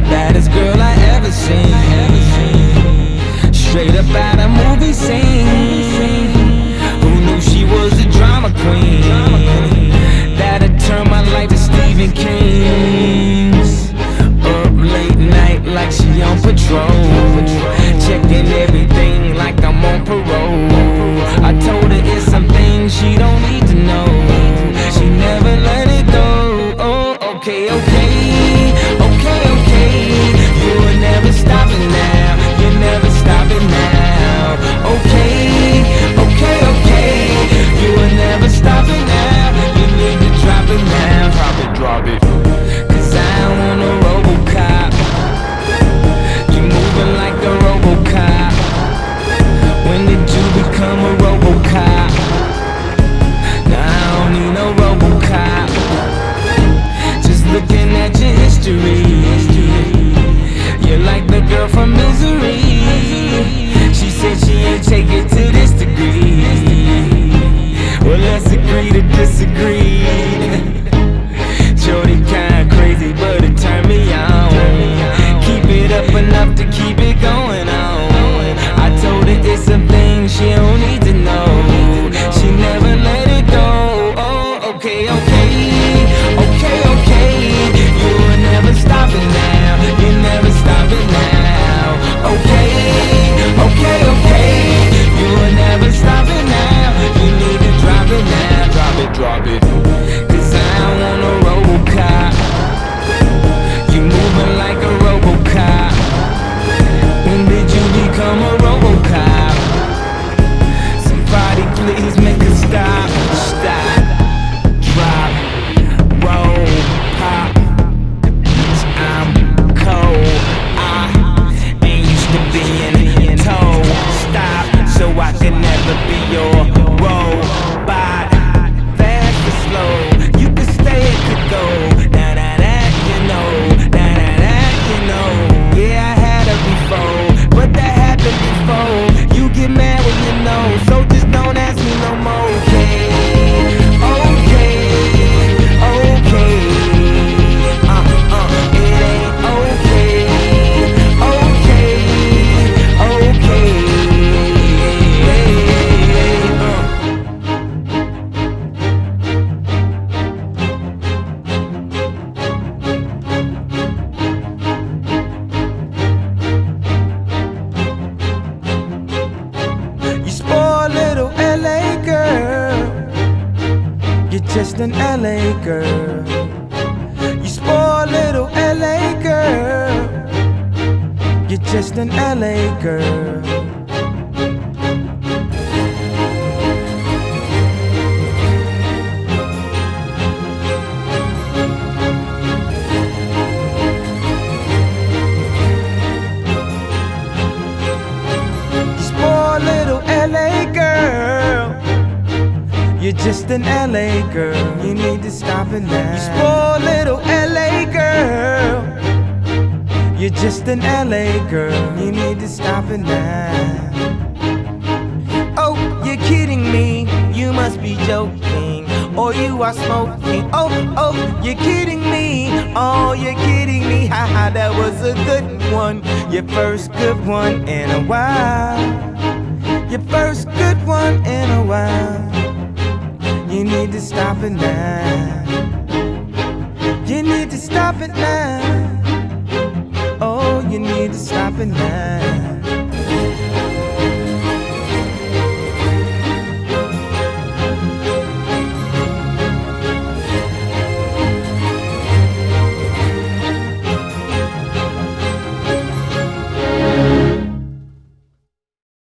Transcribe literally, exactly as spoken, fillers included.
Baddest girl I ever seen, straight up out a movie scene. Who knew she was a drama queen? That'd turn my life to Stephen King's. Up late night like she on patrol, checking everything like I'm on parole. I told her it's some things she don't need to know. She never let it go. Oh, okay, okay, okay, okay. You will never stop it now. You never stop it now. Okay, okay, okay. You will never stop it now. You need to drop it now. Drop it, drop it. Cause I don't want a Robocop. You moving like a Robocop. When did you become a Robocop? Now I don't need no Robocop. Just looking at your history, you're like the girl from Misery. She said she ain't take it to this degree. Well, let's agree to disagree. Shorty kinda crazy, but it turned me on. Keep it up enough to keep it going on. I told her it's some things she don't need to know. She never let it go. Oh, okay, okay, okay, okay. You will never stop it now. You never stop it now. Okay, okay, okay. You will never stop it now. You need to drop it now. Drop it, drop it. Cause I don't want a Robocop. You moving like a Robocop. When did you become a Robocop? Somebody please make a stop. Stop, drop, roll, pop. I'm cold. I ain't used to being told stop, so I can never be your robot. Fast or slow, you can stay, it could go. Now that that you know, now that that you know. Yeah, I had her before, but that happened before. You get mad when you know, so just don't ask me no more. Okay, okay, okay. Uh, uh, it ain't okay, okay, okay. Uh. You spoiled little L A girl. You're just an L A girl. You spoiled little L A girl. You're just an L A girl. You spoiled little L A girl. You're just an L A girl. You need to stop it now. You spoiled little L A girl. You're just an L A girl. You need to stop it now. Oh, you're kidding me. You must be joking, or you are smoking. Oh, oh, you're kidding me. Oh, you're kidding me. Haha, that was a good one. Your first good one in a while. Your first good one in a while. You need to stop it now. You need to stop it now. Oh, you need to stop it now.